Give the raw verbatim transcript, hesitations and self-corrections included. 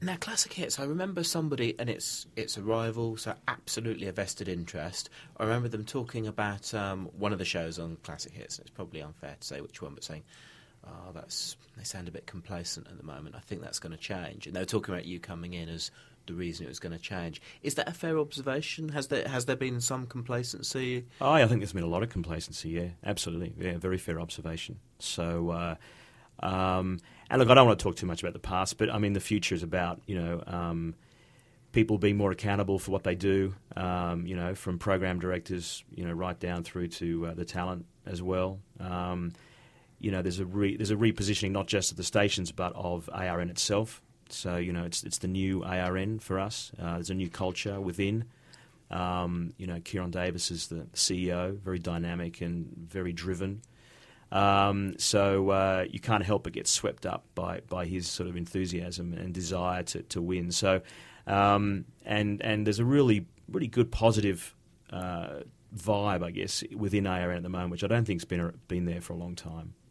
Now, classic hits. I remember somebody, and it's it's a rival, so absolutely a vested interest. I remember them talking about um, one of the shows on classic hits, and it's probably unfair to say which one, but saying, "Oh, that's they sound a bit complacent at the moment. I think that's going to change." And they were talking about you coming in as the reason it was going to change. Is that a fair observation? Has there has there been some complacency? Oh, I think there's been a lot of complacency. Yeah, absolutely. Yeah, very fair observation. So. Uh, Um, and look, I don't want to talk too much about the past, but I mean, the future is about, you know, um, people being more accountable for what they do, um, you know, from program directors, you know, right down through to uh, the talent as well. Um, you know, there's a re- there's a repositioning not just of the stations, but of A R N itself. So, you know, it's it's the new A R N for us. Uh, there's a new culture within. Um, you know, Kieran Davis is the C E O, very dynamic and very driven. Um, so uh, you can't help but get swept up by, by his sort of enthusiasm and desire to, to win. So um, and and there's a really really good positive uh, vibe, I guess, within A R N at the moment, which I don't think's been been there for a long time.